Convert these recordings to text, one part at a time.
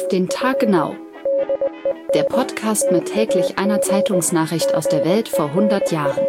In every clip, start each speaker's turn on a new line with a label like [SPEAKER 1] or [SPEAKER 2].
[SPEAKER 1] den Tag genau. Der Podcast mit täglich einer Zeitungsnachricht aus der Welt vor 100 Jahren.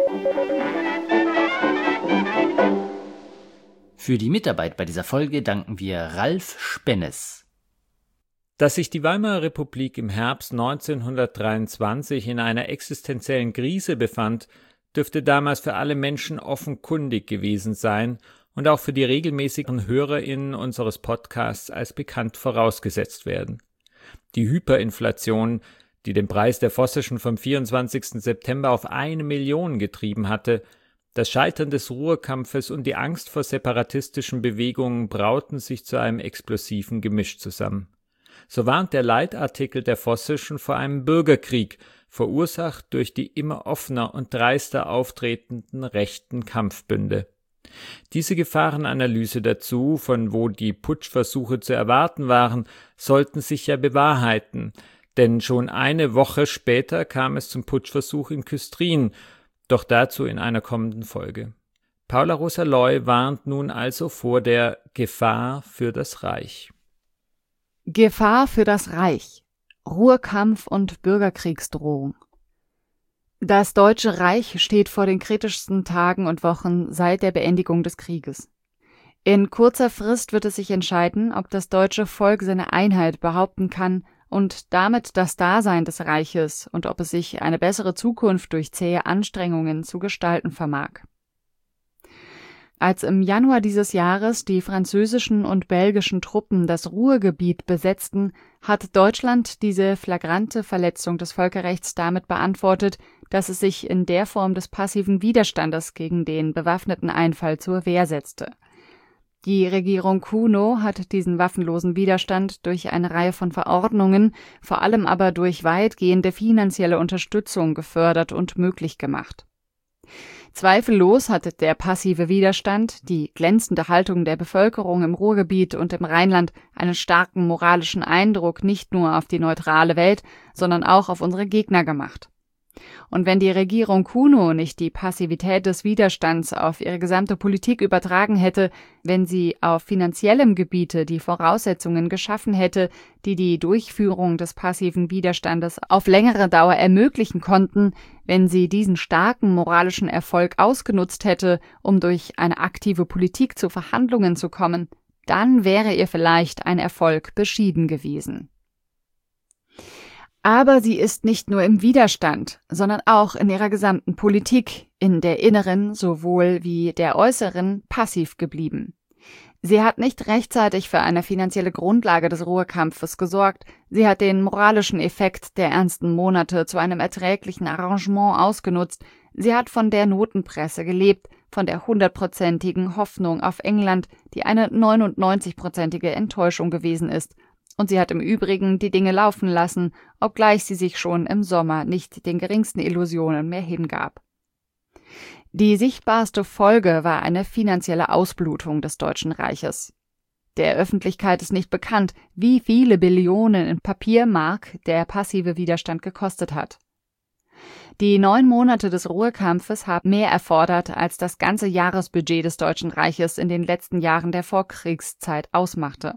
[SPEAKER 2] Für die Mitarbeit bei dieser Folge danken wir Ralf Spennes.
[SPEAKER 3] Dass sich die Weimarer Republik im Herbst 1923 in einer existenziellen Krise befand, dürfte damals für alle Menschen offenkundig gewesen sein und auch für die regelmäßigen HörerInnen unseres Podcasts als bekannt vorausgesetzt werden. Die Hyperinflation, die den Preis der Vossischen vom 24. September auf 1 Million getrieben hatte, das Scheitern des Ruhrkampfes und die Angst vor separatistischen Bewegungen brauten sich zu einem explosiven Gemisch zusammen. So warnt der Leitartikel der Vossischen vor einem Bürgerkrieg, verursacht durch die immer offener und dreister auftretenden rechten Kampfbünde. Diese Gefahrenanalyse dazu, von wo die Putschversuche zu erwarten waren, sollten sich ja bewahrheiten, denn schon eine Woche später kam es zum Putschversuch in Küstrin, doch dazu in einer kommenden Folge. Paula Rosa-Loy warnt nun also vor der Gefahr für das Reich.
[SPEAKER 4] Gefahr für das Reich. Ruhrkampf und Bürgerkriegsdrohung. Das Deutsche Reich steht vor den kritischsten Tagen und Wochen seit der Beendigung des Krieges. In kurzer Frist wird es sich entscheiden, ob das deutsche Volk seine Einheit behaupten kann und damit das Dasein des Reiches und ob es sich eine bessere Zukunft durch zähe Anstrengungen zu gestalten vermag. Als im Januar dieses Jahres die französischen und belgischen Truppen das Ruhrgebiet besetzten, hat Deutschland diese flagrante Verletzung des Völkerrechts damit beantwortet, dass es sich in der Form des passiven Widerstandes gegen den bewaffneten Einfall zur Wehr setzte. Die Regierung Kuno hat diesen waffenlosen Widerstand durch eine Reihe von Verordnungen, vor allem aber durch weitgehende finanzielle Unterstützung gefördert und möglich gemacht. Zweifellos hat der passive Widerstand, die glänzende Haltung der Bevölkerung im Ruhrgebiet und im Rheinland einen starken moralischen Eindruck nicht nur auf die neutrale Welt, sondern auch auf unsere Gegner gemacht. Und wenn die Regierung Kuno nicht die Passivität des Widerstands auf ihre gesamte Politik übertragen hätte, wenn sie auf finanziellem Gebiete die Voraussetzungen geschaffen hätte, die die Durchführung des passiven Widerstandes auf längere Dauer ermöglichen konnten, wenn sie diesen starken moralischen Erfolg ausgenutzt hätte, um durch eine aktive Politik zu Verhandlungen zu kommen, dann wäre ihr vielleicht ein Erfolg beschieden gewesen. Aber sie ist nicht nur im Widerstand, sondern auch in ihrer gesamten Politik, in der inneren sowohl wie der äußeren, passiv geblieben. Sie hat nicht rechtzeitig für eine finanzielle Grundlage des Ruhrkampfes gesorgt, sie hat den moralischen Effekt der ernsten Monate zu einem erträglichen Arrangement ausgenutzt, sie hat von der Notenpresse gelebt, von der 100%igen Hoffnung auf England, die eine 99%ige Enttäuschung gewesen ist. Und sie hat im Übrigen die Dinge laufen lassen, obgleich sie sich schon im Sommer nicht den geringsten Illusionen mehr hingab. Die sichtbarste Folge war eine finanzielle Ausblutung des Deutschen Reiches. Der Öffentlichkeit ist nicht bekannt, wie viele Billionen in Papiermark der passive Widerstand gekostet hat. Die 9 Monate des Ruhrkampfes haben mehr erfordert, als das ganze Jahresbudget des Deutschen Reiches in den letzten Jahren der Vorkriegszeit ausmachte.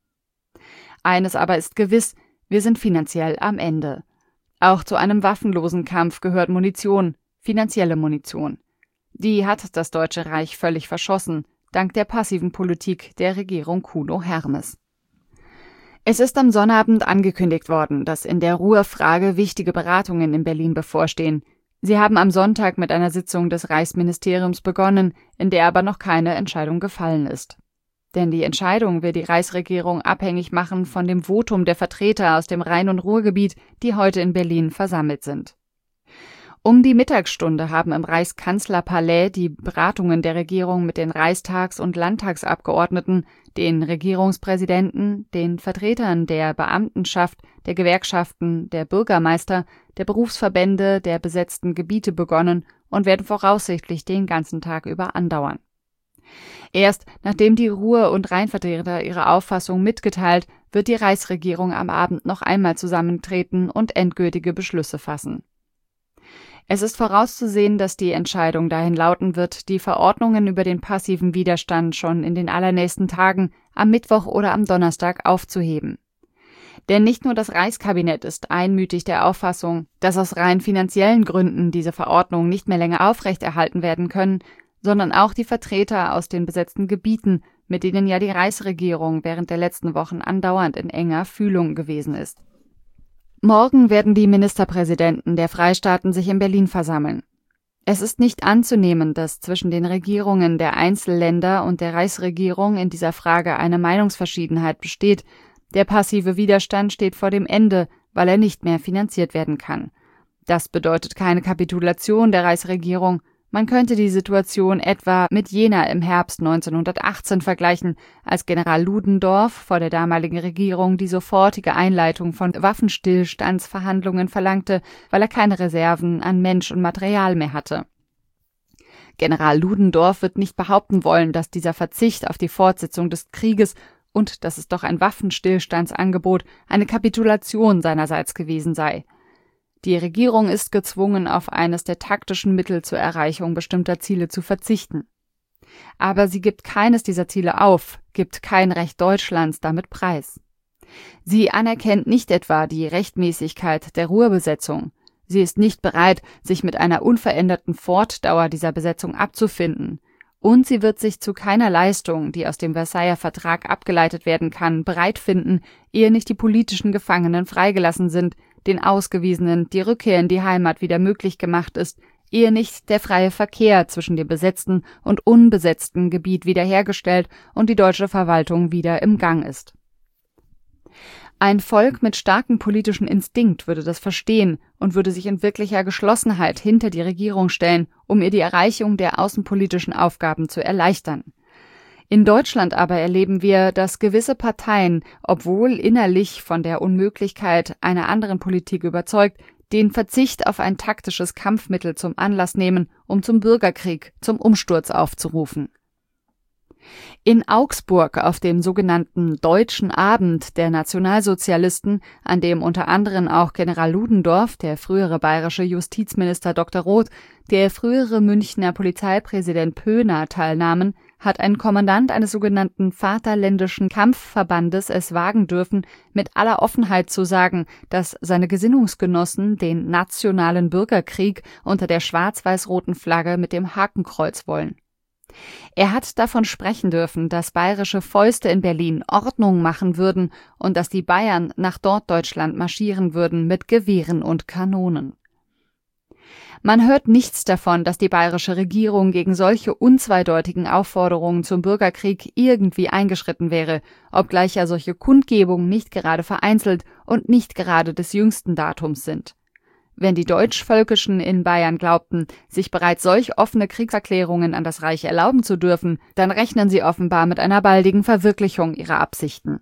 [SPEAKER 4] Eines aber ist gewiss, wir sind finanziell am Ende. Auch zu einem waffenlosen Kampf gehört Munition, finanzielle Munition. Die hat das Deutsche Reich völlig verschossen, dank der passiven Politik der Regierung Kuno-Hermes. Es ist am Sonnabend angekündigt worden, dass in der Ruhrfrage wichtige Beratungen in Berlin bevorstehen. Sie haben am Sonntag mit einer Sitzung des Reichsministeriums begonnen, in der aber noch keine Entscheidung gefallen ist. Denn die Entscheidung will die Reichsregierung abhängig machen von dem Votum der Vertreter aus dem Rhein- und Ruhrgebiet, die heute in Berlin versammelt sind. Um die Mittagsstunde haben im Reichskanzlerpalais die Beratungen der Regierung mit den Reichstags- und Landtagsabgeordneten, den Regierungspräsidenten, den Vertretern der Beamtenschaft, der Gewerkschaften, der Bürgermeister, der Berufsverbände der besetzten Gebiete begonnen und werden voraussichtlich den ganzen Tag über andauern. Erst nachdem die Ruhr- und Rheinvertreter ihre Auffassung mitgeteilt, wird die Reichsregierung am Abend noch einmal zusammentreten und endgültige Beschlüsse fassen. Es ist vorauszusehen, dass die Entscheidung dahin lauten wird, die Verordnungen über den passiven Widerstand schon in den allernächsten Tagen, am Mittwoch oder am Donnerstag, aufzuheben. Denn nicht nur das Reichskabinett ist einmütig der Auffassung, dass aus rein finanziellen Gründen diese Verordnungen nicht mehr länger aufrechterhalten werden können, sondern auch die Vertreter aus den besetzten Gebieten, mit denen ja die Reichsregierung während der letzten Wochen andauernd in enger Fühlung gewesen ist. Morgen werden die Ministerpräsidenten der Freistaaten sich in Berlin versammeln. Es ist nicht anzunehmen, dass zwischen den Regierungen der Einzelländer und der Reichsregierung in dieser Frage eine Meinungsverschiedenheit besteht. Der passive Widerstand steht vor dem Ende, weil er nicht mehr finanziert werden kann. Das bedeutet keine Kapitulation der Reichsregierung. Man könnte die Situation etwa mit jener im Herbst 1918 vergleichen, als General Ludendorff vor der damaligen Regierung die sofortige Einleitung von Waffenstillstandsverhandlungen verlangte, weil er keine Reserven an Mensch und Material mehr hatte. General Ludendorff wird nicht behaupten wollen, dass dieser Verzicht auf die Fortsetzung des Krieges und das ist doch ein Waffenstillstandsangebot eine Kapitulation seinerseits gewesen sei. Die Regierung ist gezwungen, auf eines der taktischen Mittel zur Erreichung bestimmter Ziele zu verzichten. Aber sie gibt keines dieser Ziele auf, gibt kein Recht Deutschlands damit preis. Sie anerkennt nicht etwa die Rechtmäßigkeit der Ruhrbesetzung. Sie ist nicht bereit, sich mit einer unveränderten Fortdauer dieser Besetzung abzufinden. Und sie wird sich zu keiner Leistung, die aus dem Versailler Vertrag abgeleitet werden kann, bereit finden, ehe nicht die politischen Gefangenen freigelassen sind, den Ausgewiesenen die Rückkehr in die Heimat wieder möglich gemacht ist, ehe nicht der freie Verkehr zwischen dem besetzten und unbesetzten Gebiet wiederhergestellt und die deutsche Verwaltung wieder im Gang ist. Ein Volk mit starkem politischen Instinkt würde das verstehen und würde sich in wirklicher Geschlossenheit hinter die Regierung stellen, um ihr die Erreichung der außenpolitischen Aufgaben zu erleichtern. In Deutschland aber erleben wir, dass gewisse Parteien, obwohl innerlich von der Unmöglichkeit einer anderen Politik überzeugt, den Verzicht auf ein taktisches Kampfmittel zum Anlass nehmen, um zum Bürgerkrieg, zum Umsturz aufzurufen. In Augsburg auf dem sogenannten Deutschen Abend der Nationalsozialisten, an dem unter anderem auch General Ludendorff, der frühere bayerische Justizminister Dr. Roth, der frühere Münchner Polizeipräsident Pöhner teilnahmen, hat ein Kommandant eines sogenannten Vaterländischen Kampfverbandes es wagen dürfen, mit aller Offenheit zu sagen, dass seine Gesinnungsgenossen den nationalen Bürgerkrieg unter der schwarz-weiß-roten Flagge mit dem Hakenkreuz wollen. Er hat davon sprechen dürfen, dass bayerische Fäuste in Berlin Ordnung machen würden und dass die Bayern nach Norddeutschland marschieren würden mit Gewehren und Kanonen. Man hört nichts davon, dass die bayerische Regierung gegen solche unzweideutigen Aufforderungen zum Bürgerkrieg irgendwie eingeschritten wäre, obgleich ja solche Kundgebungen nicht gerade vereinzelt und nicht gerade des jüngsten Datums sind. Wenn die Deutschvölkischen in Bayern glaubten, sich bereits solch offene Kriegserklärungen an das Reich erlauben zu dürfen, dann rechnen sie offenbar mit einer baldigen Verwirklichung ihrer Absichten.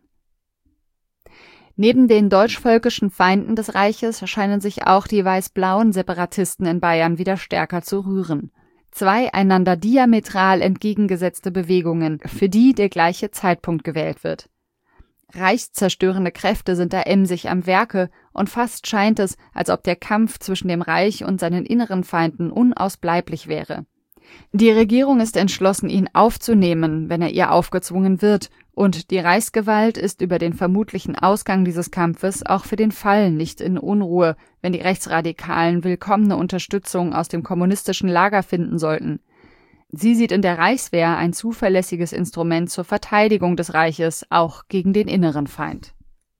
[SPEAKER 4] Neben den deutschvölkischen Feinden des Reiches scheinen sich auch die weiß-blauen Separatisten in Bayern wieder stärker zu rühren. Zwei einander diametral entgegengesetzte Bewegungen, für die der gleiche Zeitpunkt gewählt wird. Reichszerstörende Kräfte sind da emsig am Werke und fast scheint es, als ob der Kampf zwischen dem Reich und seinen inneren Feinden unausbleiblich wäre. Die Regierung ist entschlossen, ihn aufzunehmen, wenn er ihr aufgezwungen wird, und die Reichsgewalt ist über den vermutlichen Ausgang dieses Kampfes auch für den Fall nicht in Unruhe, wenn die Rechtsradikalen willkommene Unterstützung aus dem kommunistischen Lager finden sollten. Sie sieht in der Reichswehr ein zuverlässiges Instrument zur Verteidigung des Reiches, auch gegen den inneren Feind.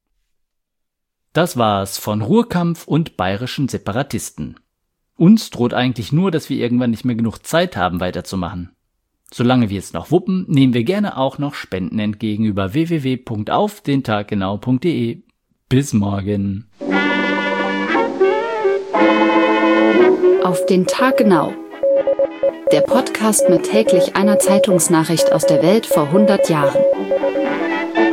[SPEAKER 2] Das war's von Ruhrkampf und bayerischen Separatisten. Uns droht eigentlich nur, dass wir irgendwann nicht mehr genug Zeit haben, weiterzumachen. Solange wir es noch wuppen, nehmen wir gerne auch noch Spenden entgegen über www.aufdentaggenau.de. Bis morgen.
[SPEAKER 1] Auf den Tag genau. Der Podcast mit täglich einer Zeitungsnachricht aus der Welt vor 100 Jahren.